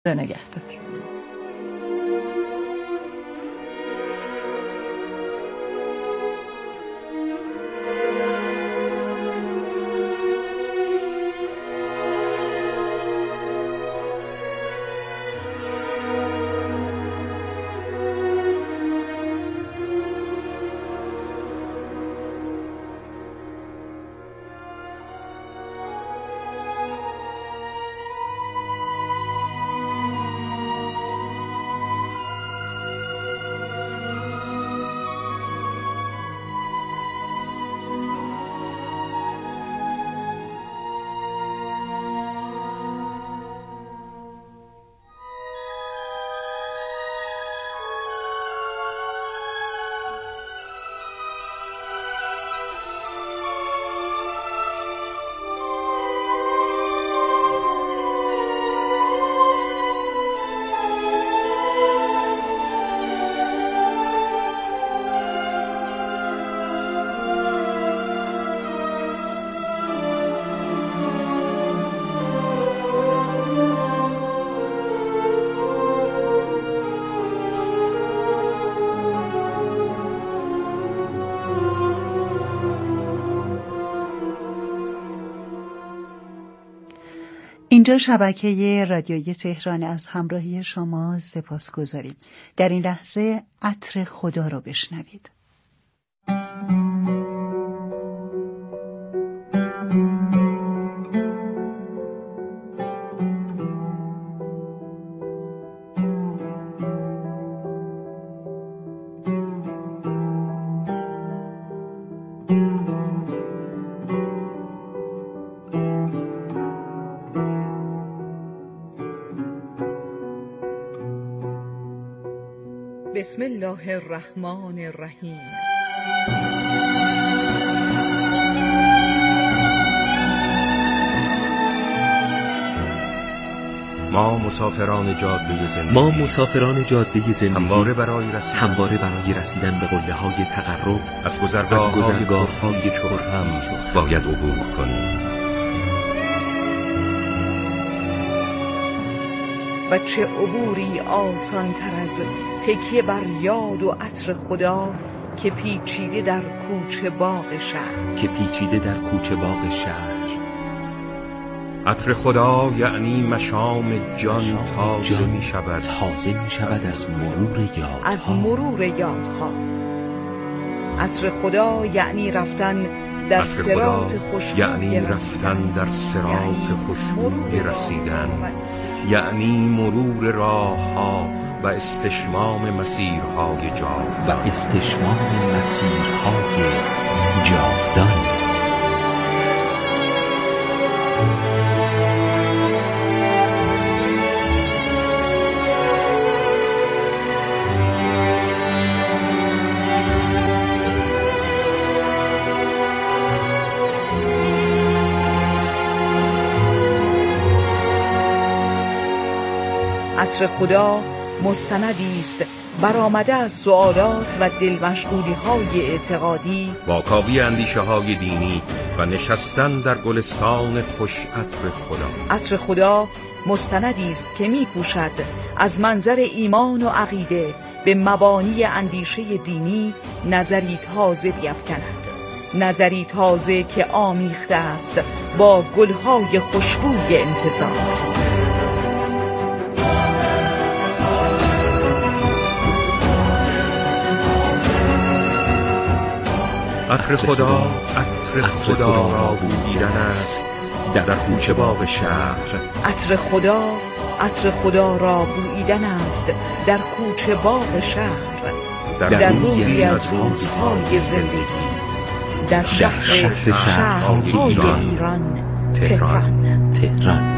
خدا نگهدار. اینجا شبکه رادیویی تهران، از همراهی شما سپاسگزاریم. در این لحظه عطر خدا رو بشنوید. بسم الله الرحمن الرحیم. ما مسافران جاده زندگی همواره برای رسیدن به قله‌های تقرب از گذرگاه‌های چرخم باید عبور کنیم. و چه عبوری آسان تر از تکیه بر یاد و عطر خدا که پیچیده در کوچه باغ شهر. عطر خدا یعنی مشام جان تازه می شود از مرور یادها. عطر خدا یعنی رفتن در صراط خوشبوی رسیدن، یعنی مرور راه‌ها و استشمام مسیرهای جاودان. عطر خدا مستندی است برآمده از سوالات و دلمشغولی‌های اعتقادی، واکاوی اندیشه‌های دینی و نشستن در گلستان خوش عطر خدا. عطر خدا مستندی است که می‌کوشد از منظر ایمان و عقیده به مبانی اندیشه دینی نظری تازه بیفکند، نظری تازه که آمیخته است با گل‌های خوشبوی انتظار. عطر خدا را بوییدن است در کوچه باغ شهر. عطر خدا را بوییدن است در کوچه باغ شهر، در روزی از روزهای زندگی، در شهرهای ایران، تهران.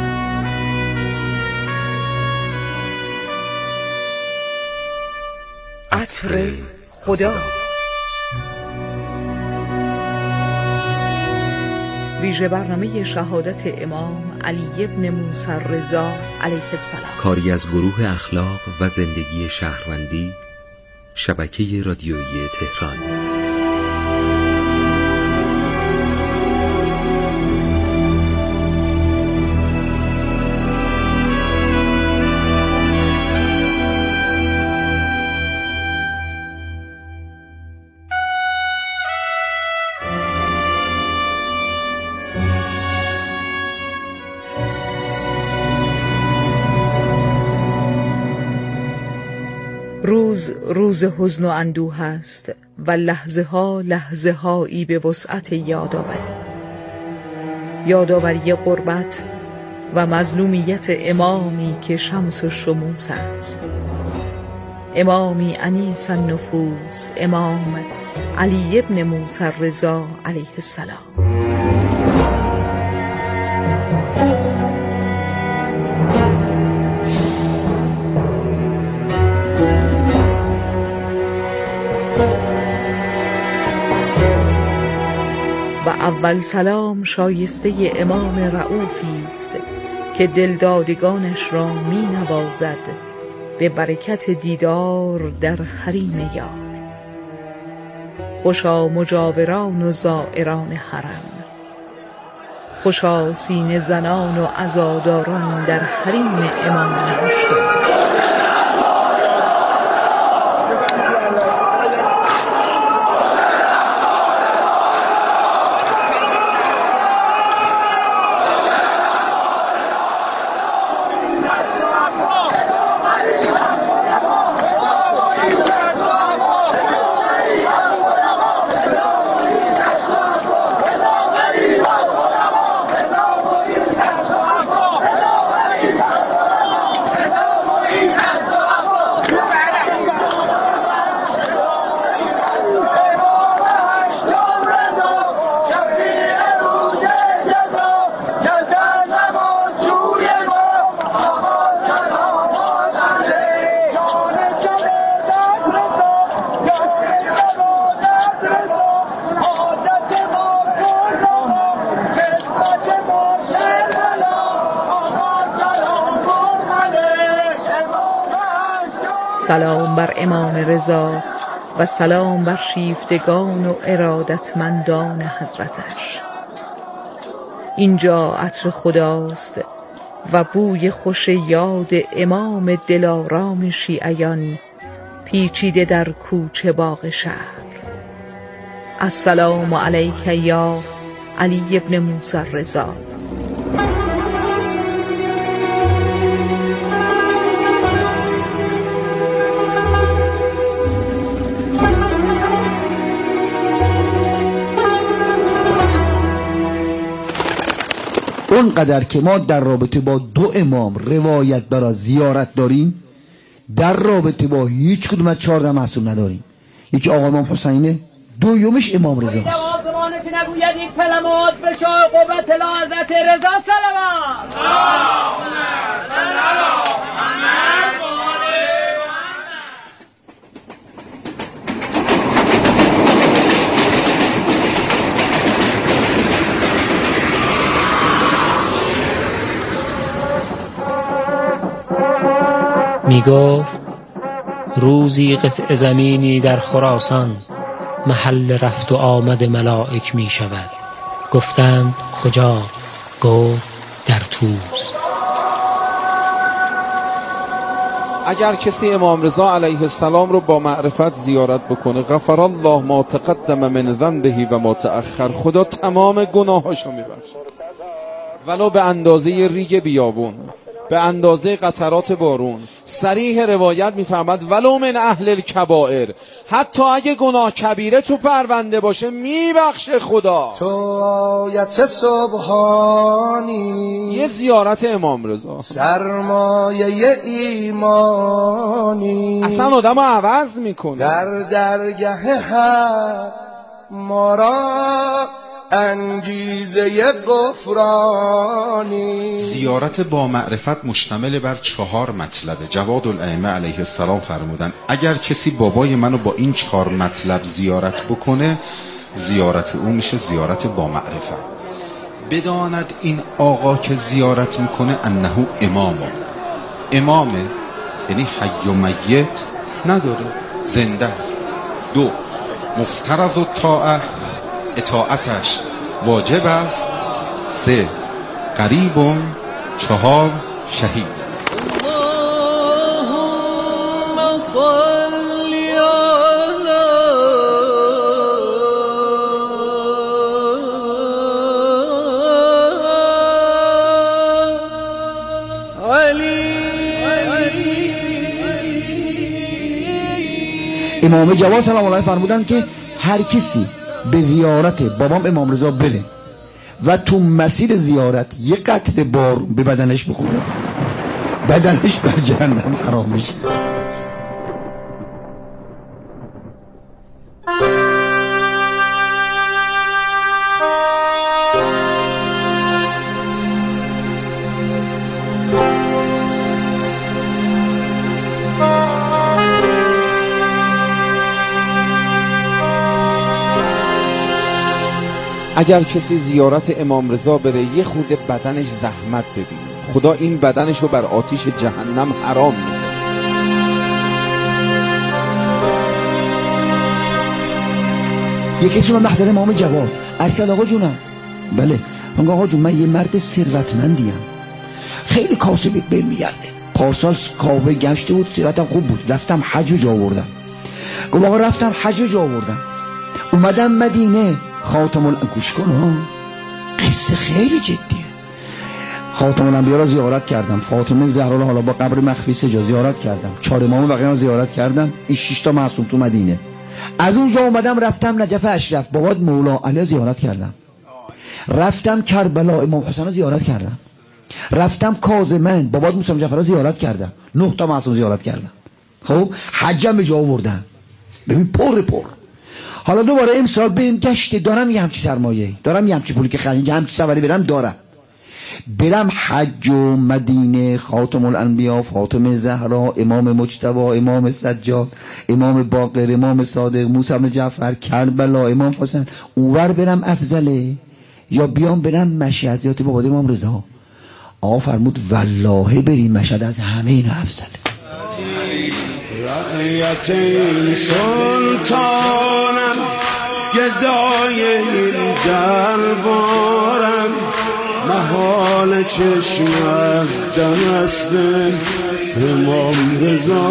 عطر خدا. ویژه برنامه شهادت امام علی ابن موسی رضا علیه السلام، کاری از گروه اخلاق و زندگی شهروندی، شبکه رادیویی تهران. روز حزن و اندوه است و لحظه ها لحظه هایی به وسعت یادآوری غربت و مظلومیت امامی که شمس و شموس است، امامی انیس النفوس، امام علی ابن موسی الرضا علیه السلام. و اول سلام شایسته امام رؤوفی است که دلدادگانش را می نوازد به برکت دیدار در حریم یار. خوشا مجاوران و زائران حرم، خوشا سینه زنان و عزاداران در حریم امام مشتاق. سلام بر امام رضا و سلام بر شیفتگان و ارادتمندان حضرتش. اینجا عطر خداست و بوی خوش یاد امام دلارام شیعیان پیچیده در کوچه باغ شهر. السلام علیک یا علی ابن موسی الرضا. اونقدر که ما در رابطه با دو امام روایت برای زیارت داریم، در رابطه با هیچ کدوم از 14 معصوم نداریم. یکی آقا امام حسینه، دومیش امام رضا است. زمانه که نگوید یک کلمات به شاه قوت لا حضرت رضا صلوات. می گفت روزی قطع زمینی در خراسان محل رفت و آمد ملائک می شود. گفتند کجا؟ گفت در طوس. اگر کسی امام رضا علیه السلام رو با معرفت زیارت بکنه، غفر الله ما تقدم من ذنبه و ما تأخر، خدا تمام گناهاشو میبخشه، ولو به اندازه ریگ بیابون، به اندازه قطرات بارون. صریح روایت میفرماد ولو من اهل الکبائر، حتی اگه گناه کبیره تو پرونده باشه میبخشه خدا. تو آیت سبحانی، یه زیارت امام رضا سرمایه ایمانی، اصلا آدم رو عوض میکنه. در درگه حق ما را انگیزه غفرانی. زیارت با معرفت مشتمل بر 4 مطلبه. جواد الائمه علیه السلام فرمودن اگر کسی بابای منو با این 4 مطلب زیارت بکنه، زیارت او میشه زیارت با معرفت. بداند این آقا که زیارت میکنه انه امامه، یعنی حی و میت نداره، زنده است. 2 مفترض الطاعه، اطاعتش واجب است. 3 قریب. 4 شهید. اللهم صل علی امام جواد سلام الله فرمودن که هر کسی به زیارت بابام امام رضا بره و تو مسیر زیارت یه قطره بارون به بدنش بخوره، بدنش بر جهنم حرام میشه. اگر کسی زیارت امام رضا بره یه خورده بدنش زحمت ببینه، خدا این بدنش رو بر آتیش جهنم حرام میکنه. یکی شما محضر امام جواد عرض کرد آقا جونم. بله. من آقا جون من یه مرد ثروتمندیم، خیلی کاسب بل میگرده، پارسال کعبه گشته بود، ثروتم خوب بود، رفتم حج جا آوردم. گفت آقا رفتم حج جا آوردم، اومدم مدینه خاتم گوش کن ها، قصه خیلی جدیه. خاتم الانبیا را زیارت کردم، فاطمه زهرا را حالا با قبر مخفی سجا زیارت کردم، 4 امام بقیه را زیارت کردم، این 6 تا معصوم تو مدینه. از اونجا اومدم رفتم نجف اشرف بابات مولا علی زیارت کردم، رفتم کربلا امام حسین زیارت کردم، رفتم کاظمن بابات موسی جعفر زیارت کردم، 9 تا معصوم زیارت کردم. خب حجم به جا آوردم، ببین پر. حالا دوباره امسال بریم گشته، دارم یه همچی سرمایه، دارم یه همچی پولی که خرید، یه همچی سفری برم حج و مدینه، خاتم الانبیا، فاطمه زهرا، امام مجتبی، امام سجاد، امام باقر، امام صادق، موسی بن جعفر، کربلا، امام حسین. اونور برم افضله یا بیام برم مشهد زیارت بابا امام رضا؟ آقا فرمود والله بریم مشهد از همه اینا افضله. رعیت این سلطانم گدای این دربارم، محال چشم از دست امام رضا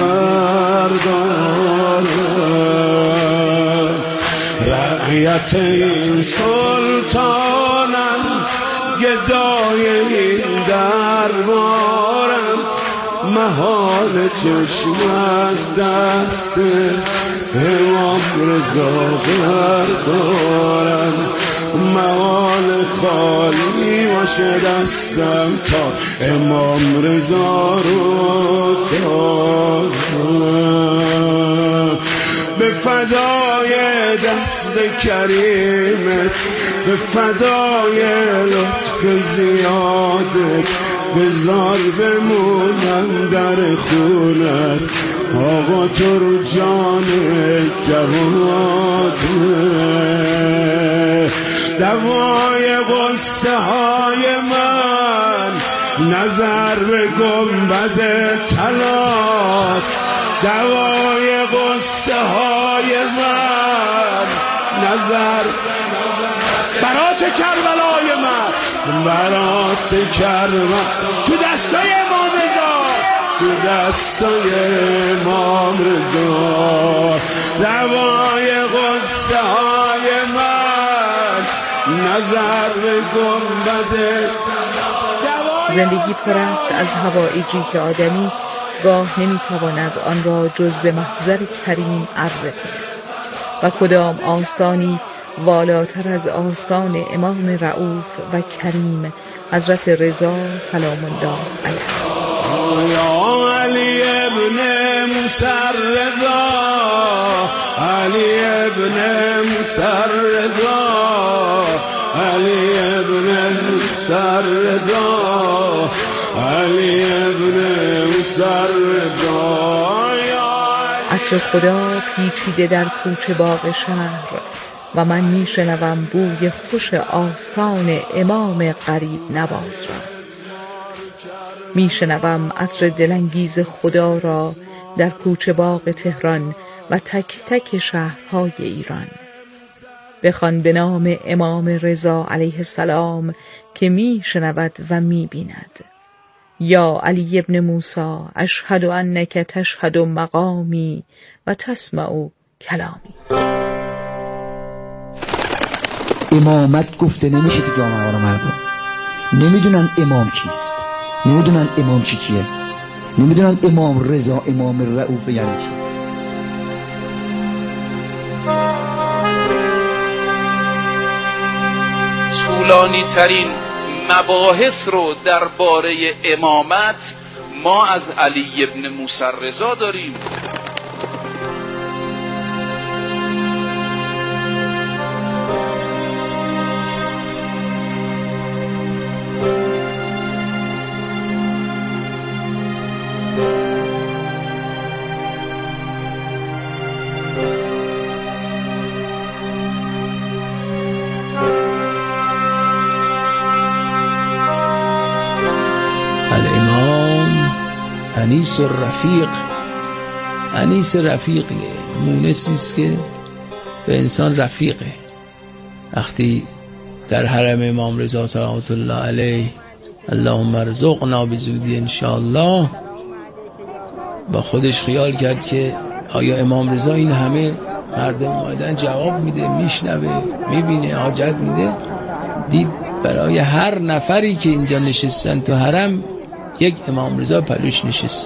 بردارم. رعیت این سلطانم گدای این دربارم، محال چشم از دست امام رضا بردارم. محال خالی باشه دستم تا امام رضا رو دارم. به فدای دست کریمت، به فدای لطف زیادت، بذار بمونم در خونت آقا تو رو جان جواد. دوای غصه های من نظر به گنبد طلاست، دوای غصه های من نظر برات کربلای من، برات کربلا تو دستای امام رضا، تو دستای امام رضا. دوای غصه های من نظر به گنبد. زندگی پر است از حوائجی که آدمی گاه نمیتواند آن را جز به محضر کریم عرضه کند و کدام آستانی والاتر از آستان امام رؤوف و کریم حضرت رضا سلام الله علیه. یا علی ابن موسی رضا، علی ابن موسی رضا، علی ابن موسی رضا، علی ابن موسی رضا. عطر خدا پیچیده در کوچه باغ شهر و من میشنوم بوی خوش آستان امام غریب نواز را. میشنوم عطر دلانگیز خدا را در کوچه باغ تهران و تک تک شهرهای ایران. بخوان به نام امام رضا علیه السلام که میشنود و میبیند. یا علی ابن موسی اشهد انک تشهد مقامی و تسمع کلامی. امامت گفته نمیشه تو جامعه ها مردم نمیدونن امام کیست، نمیدونن امام چی کیه، نمیدونن امام رضا امام رؤوف یعنی چی. طولانی ترین مباحث رو درباره امامت ما از علی ابن موسی رضا داریم. انیس و رفیق، انیس رفیقیه، مونسیست که به انسان رفیقه. وقتی در حرم امام رضا صلوات الله علیه اللهم ارزقنا بزودی انشاءالله با خودش خیال کرد که آیا امام رضا این همه مردم اومدن جواب میده، میشنوه، میبینه، حاجت میده؟ دید برای هر نفری که اینجا نشستن تو حرم یک امام رضا پلوش نشسته.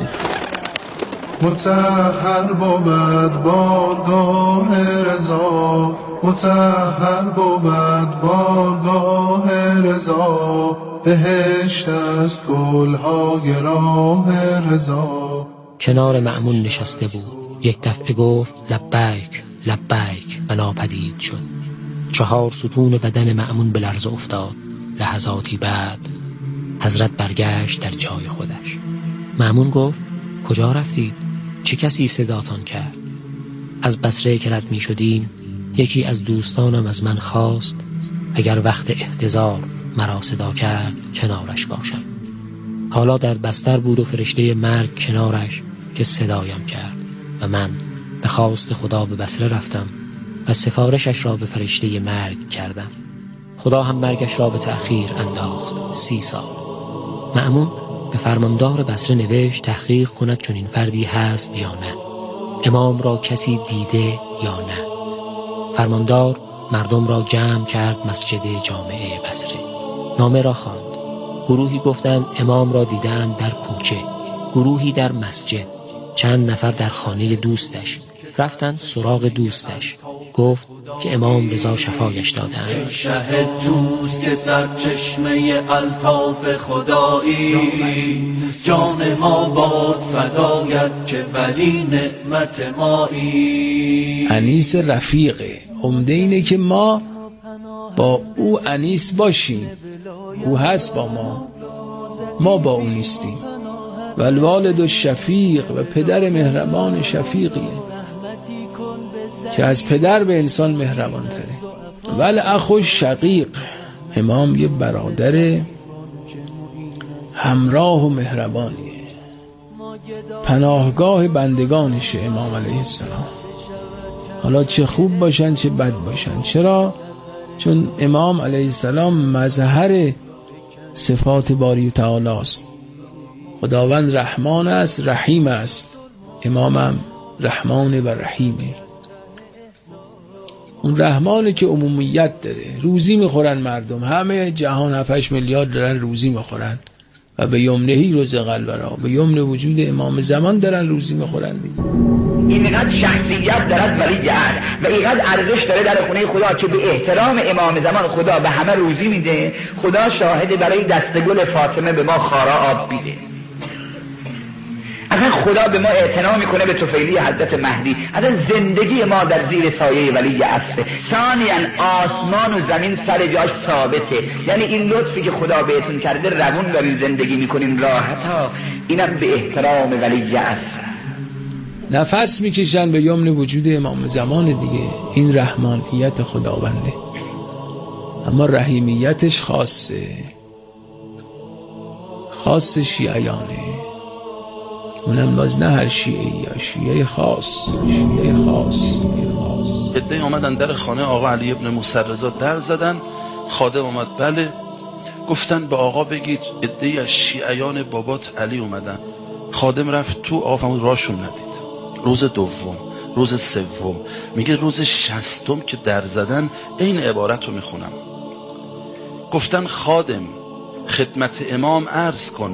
مطهر بود بارگاه رضا، مطهر بود بارگاه رضا، بهشت است گلهای راه رضا. کنار مأمون نشسته بود. یک دفعه گفت لبیک لبیک و ناپدید شد. 4 ستون بدن مأمون به لرز افتاد. لحظاتی بعد حضرت برگشت در جای خودش. مأمون گفت کجا رفتید؟ چه کسی صداتان کرد؟ از بصره که رد می شدیم یکی از دوستانم از من خواست اگر وقت احتضار مرا صدا کرد کنارش باشم. حالا در بستر بود و فرشته مرگ کنارش که صدایم کرد و من به خواست خدا به بصره رفتم و سفارشش را به فرشته مرگ کردم. خدا هم مرگش را به تأخیر انداخت 30 سال. مأمون به فرماندار بصره نوشت تحقیق کند چون این فردی هست یا نه، امام را کسی دیده یا نه. فرماندار مردم را جمع کرد مسجد جامعه بصره. نامه را خواند. گروهی گفتند امام را دیدند در کوچه، گروهی در مسجد، چند نفر در خانه دوستش. رفتند سراغ دوستش، گفت که امام رضا شفایش دادند. شهد توست که سرچشمه الطاف خدایی، جان ما باد فدایت که ولی نعمت مایی. انیس رفیقه، عمده اینه که ما با او انیس باشیم. او هست با ما با او نیستیم. و الوالد الشفیق، و پدر مهربان شفیقیه که از پدر به انسان مهربان تره. ول اخو شقیق، امام یه برادر همراه و مهربانیه، پناهگاه بندگانشه امام علیه السلام. حالا چه خوب باشن چه بد باشن. چرا؟ چون امام علیه السلام مظهر صفات باری تعالی است. خداوند رحمان است، رحیم است. امامم رحمان و رحیمه. اون رحمانه که عمومیت داره. روزی میخورن مردم، همه جهان 7-8 میلیارد دارن روزی میخورن و به یمنهی رزق الورا، به یمن وجود امام زمان دارن روزی میخورن. اینقدر شخصیت دارد ولی عهد و اینقدر ارزش داره در خونه خدا که به احترام امام زمان خدا به همه روزی میده. خدا شاهد برای دستگل فاطمه به ما خارا آب میده. اصلا خدا به ما اعتنا میکنه به طفیلی حضرت مهدی. اصلا زندگی ما در زیر سایه ولی عصره. ثانیاً آسمان و زمین سر جاش ثابته، یعنی این لطفی که خدا بهتون کرده روون دارین زندگی میکنین راحتا. اینم به احترام ولی عصر. نفس میکشن به یمن وجود امام زمان دیگه. این رحمانیت خداونده، اما رحیمیتش خاص شیعیانه. اونم باز نه هر شیعی، یا شیعه خاص. عده آمدن در خانه آقا علی ابن موسی رضا در زدن. خادم آمد، بله. گفتن به آقا بگید عده از شیعیان بابات علی اومدن. خادم رفت تو، آقا فرمود راشون ندید. روز دوم، روز سوم، میگه روز 60 که در زدن این عبارت رو میخونم. گفتن خادم خدمت امام عرض کن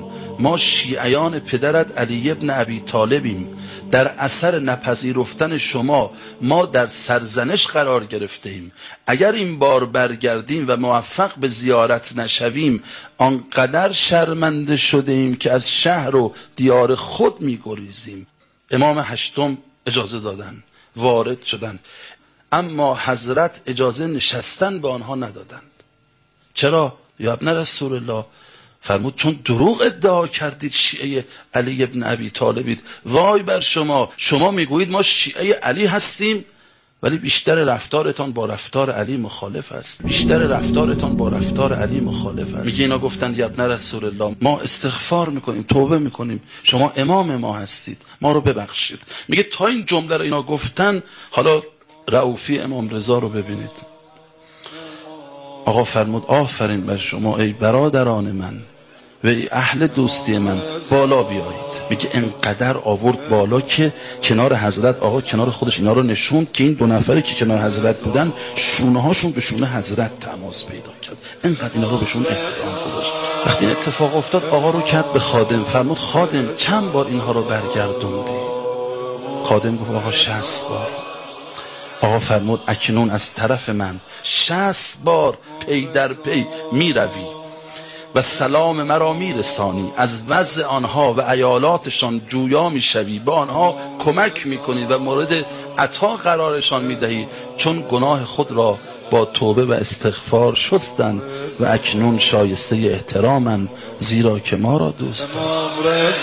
ما شیعیان پدرت علی ابن ابی طالبیم. در اثر نپذیرفتن شما ما در سرزنش قرار گرفته ایم. اگر این بار برگردیم و موفق به زیارت نشویم آنقدر شرمنده شده ایم که از شهر و دیار خود می‌گریزیم. امام هشتم اجازه دادن، وارد شدند، اما حضرت اجازه نشستن به آنها ندادند. چرا؟ یا ابن رسول الله؟ فرمود چون دروغ ادعا کردید شیعه علی ابن ابی طالبید. وای بر شما، شما میگویید ما شیعه علی هستیم ولی بیشتر رفتارتان با رفتار علی مخالف است. بیشتر رفتارتان با رفتار علی مخالف است. میگه اینا گفتند یا ابن رسول الله ما استغفار میکنیم، توبه میکنیم، شما امام ما هستید، ما رو ببخشید. میگه تا این جمله رو اینا گفتن، حالا رؤوفی امام رضا رو ببینید. آقا فرمود آفرین بر شما ای برادران من و ای اهل دوستی من، بالا بیایید. میگه انقدر آورد بالا که کنار حضرت، آقا کنار خودش اینا رو نشوند که این دو نفری که کنار حضرت بودن شونه هاشون به شونه حضرت تماس پیدا کرد. انقدر اینا رو بهشون احترام گذاشت. وقتی این اتفاق افتاد آقا رو کرد به خادم، فرمود خادم چند بار اینها رو برگردوندی؟ خادم گفت آقا 60 بار. آقا فرمود اکنون از طرف من 60 بار پی در پی می روی و سلام مرا می رسانی، از وضع آنها و عیالاتشان جویا می شوی، به آنها کمک می کنی و مورد عطا قرارشان می دهی، چون گناه خود را با توبه و استغفار شستند و اکنون شایسته احترامند، زیرا که ما را دوست دارند.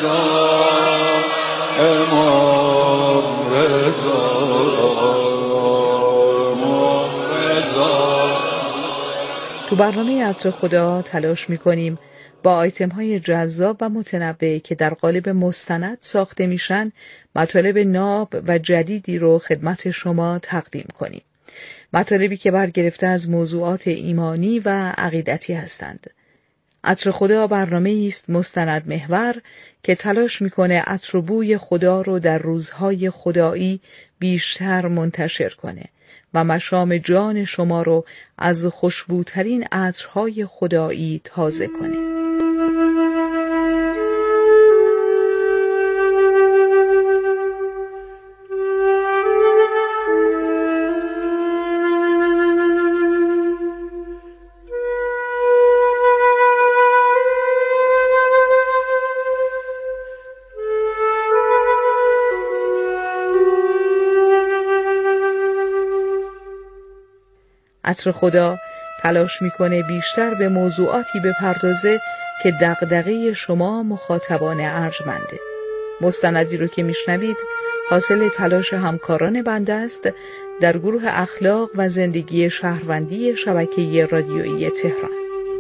امام تو برنامه عطر خدا تلاش می‌کنیم با آیتم‌های جذاب و متنوع که در قالب مستند ساخته میشن مطالب ناب و جدیدی رو خدمت شما تقدیم کنیم. مطالبی که برگرفته از موضوعات ایمانی و عقیدتی هستند. عطر خدا برنامه‌ای است مستند محور که تلاش می‌کنه عطر و بوی خدا رو در روزهای خدایی بیشتر منتشر کنه و مشام جان شما رو از خوشبوترین عطرهای خدایی تازه کنه. عطر خدا تلاش میکنه بیشتر به موضوعاتی بپردازه که دغدغه شما مخاطبان ارجمنده. مستندی رو که میشنوید حاصل تلاش همکاران بنده است در گروه اخلاق و زندگی شهروندی شبکه رادیویی تهران.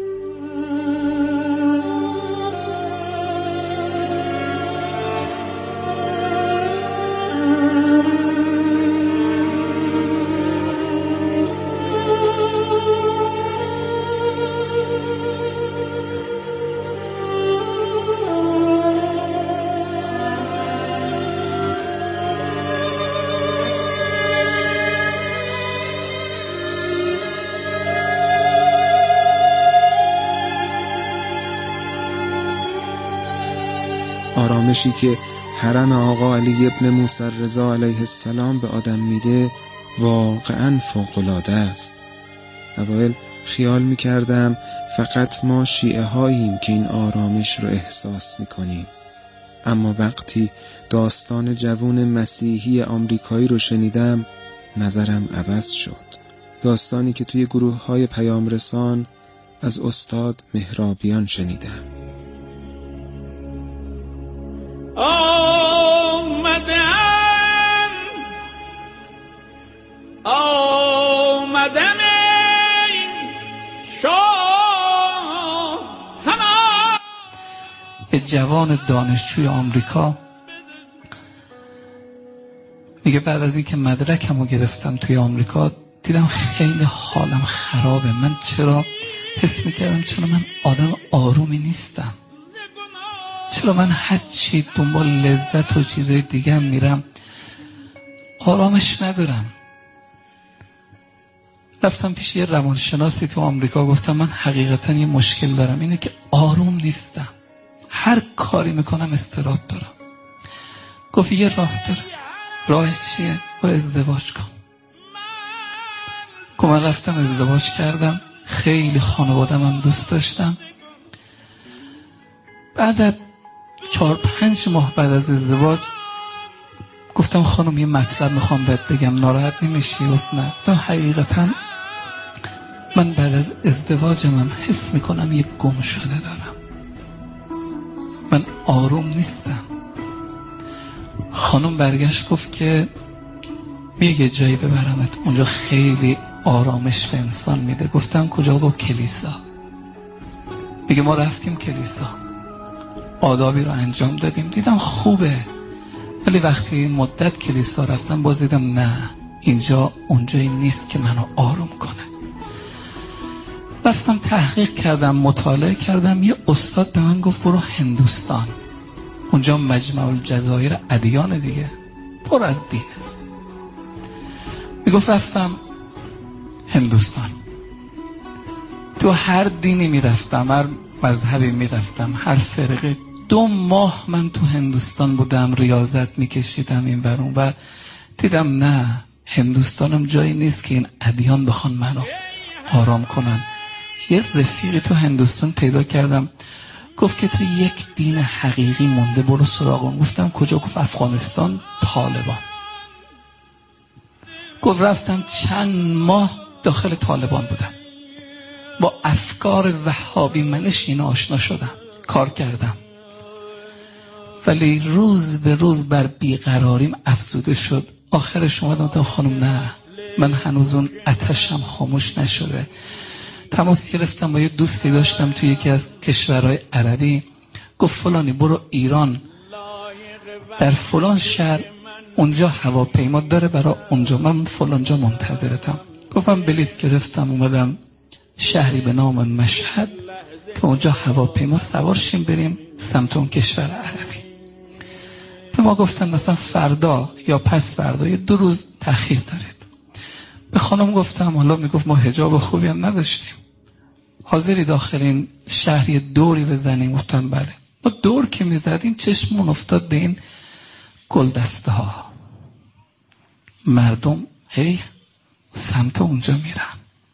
آرامشی که حرم آقا علی ابن موسی رضا علیه السلام به آدم میده واقعا فوق‌العاده است. اوایل خیال میکردم فقط ما شیعه هاییم که این آرامش رو احساس میکنیم، اما وقتی داستان جوون مسیحی آمریکایی رو شنیدم نظرم عوض شد. داستانی که توی گروه های پیام رسان از استاد مهرابیان شنیدم. آمدم شاه یه جوان دانشجوی آمریکا میگه بعد از اینکه مدرکمو گرفتم توی آمریکا دیدم خیلی حالم خرابه. من چرا حس میکردم چرا من آدم آرومی نیستم، چرا من هرچی دنبال لذت و چیزای دیگه هم میرم آرامش ندارم. رفتم پیش یه روانشناسی تو آمریکا، گفتم من حقیقتا یه مشکل دارم، اینه که آروم نیستم. هر کاری میکنم استعداد دارم. گفت یه راه داره. راهش چیه؟ و ازدواج کن. گفت من رفتم ازدواج کردم. خیلی خانوادم هم دوست داشتم. بعد 4-5 ماه بعد از ازدواج گفتم خانم یه مطلب میخوام بهت بگم، ناراحت نمیشی؟ گفت نه. گفتم حقیقتا من بعد از ازدواجم هم حس میکنم یه گم شده دارم، من آروم نیستم. خانم برگشت گفت که یه جایی ببرمت، اونجا خیلی آرامش به انسان میده. گفتم کجا؟ گفت کلیسا. میگه ما رفتیم کلیسا، آدابی رو انجام دادیم، دیدم خوبه، ولی وقتی مدت کلیسا رفتم باز دیدم نه، اینجا اونجایی نیست که منو آروم کنه. رفتم تحقیق کردم، مطالعه کردم. یه استاد به من گفت برو هندوستان، اونجا مجمع الجزایر ادیان دیگه، پر از دینه. میگفت رفتم هندوستان، تو هر دینی میرفتم، هر مذهبی میرفتم، هر فرقه. 2 ماه من تو هندوستان بودم، ریاضت میکشیدم این بر اون بر. دیدم نه، هندوستانم جایی نیست که این ادیان بخوان منو آرام کنن. یه رفیقی تو هندوستان پیدا کردم، گفت که تو یک دین حقیقی مونده، برو سراغ اون. گفتم کجا؟ گفت افغانستان، طالبان. گفت رفتم چند ماه داخل طالبان بودم، با افکار وهابی منشین آشنا شدم، کار کردم، ولی روز به روز بر بیقراریم افزوده شد. آخرش اومدم خانم نه، من هنوز اون آتشم خاموش نشده. تماس گرفتم با یه دوستی داشتم توی یکی از کشورهای عربی. گفت فلانی برو ایران، در فلان شهر اونجا هواپیما داره برای اونجا، من فلانجا منتظرتم. گفتم بلیط گرفتم، اومدم شهری به نام مشهد که اونجا هواپیما سوار شیم بریم سمت اون کشور عربی. به ما گفتن مثلا فردا یا پس فردا، یه 2 روز تأخیر دارید. به خانم گفتم، حالا میگفت ما حجاب خوبی هم نداشتیم، حاضری داخل این شهر یه دوری بزنیم؟ گفتم بله. ما دور که میزدیم چشمون افتاد به این گلدسته ها، مردم هی سمت اونجا میرن.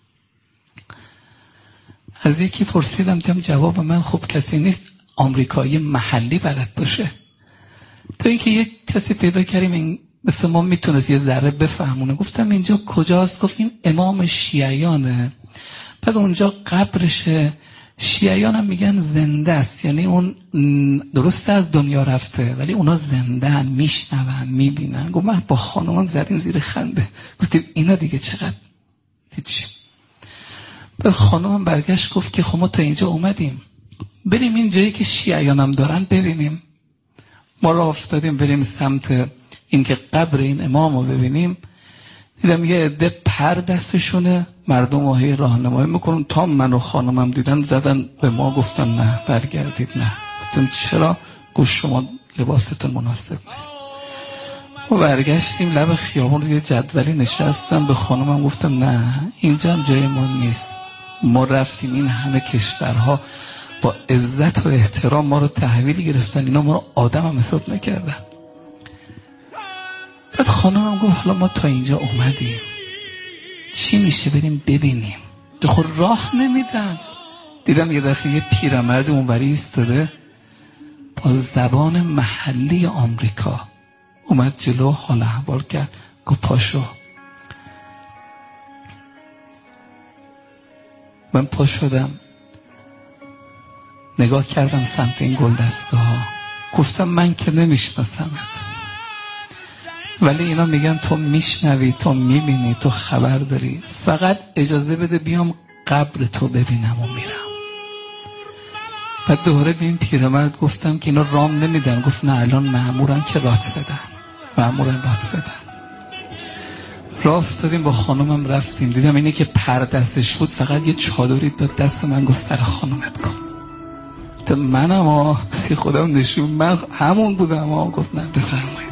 از یکی پرسیدم، دیدم جواب من خب کسی نیست آمریکایی محلی بلد باشه. تا اینکه یک کسی پیدا کردیم این مثل ما میتونست یه ذره بفهمونه. گفتم اینجا کجاست؟ گفت این امام شیعیانه، بعد اونجا قبرشه. شیعیان هم میگن زنده است، یعنی اون درسته از دنیا رفته ولی اونا زنده، میشنون میبینن. گفت من با خانمم زدیم زیر خنده، گفتیم اینا دیگه چقدر هیچی. بعد خانمم برگشت گفت که خب ما تا اینجا اومدیم، بریم این جایی که شیعیان هم دارن ببینیم. ما را افتادیم بریم سمت این که قبر این امام رو ببینیم. دیدم یه عده پر دستشونه، مردم واهی راهنمایی میکنن. تا من و خانمم دیدن زدن به ما، گفتن نه برگردید. نه. گفتم چرا؟ گفت شما لباستون مناسب نیست. ما برگشتیم لب خیابون، یه جدولی نشستم. به خانمم گفتم نه اینجا هم جای ما نیست. ما رفتیم این همه کشورها با عزت و احترام ما رو تحویل گرفتن، اینا ما رو آدم هم حساب نکردن. بعد خانمم گفت حالا ما تا اینجا اومدیم، چی میشه بریم ببینیم؟ خود راه نمیدن. دیدم یه دفعه یه پیرمرد اونوری ایستاده با زبان محلی آمریکا اومد جلو، حال احوال کرد. گفت پاشو. من پا شدم، نگاه کردم سمت این گلدسته ها. گفتم من که نمیشناسمت، ولی اینا میگن تو میشنوی، تو میبینی، تو خبر داری، فقط اجازه بده بیام قبر تو ببینم و میرم. بعد دوباره به این پیرمرد گفتم که اینا رام نمیدن. گفت نه الان مأمورن که رات بدن، مأمورن رات بدن. راه افتادیم با خانمم رفتیم. دیدم اینه که پر دستش بود، فقط یه چادری داد دست من، گفت سر خانمت کن. تو منم که خودم نشون من همون بودم. گفت نه بفرم.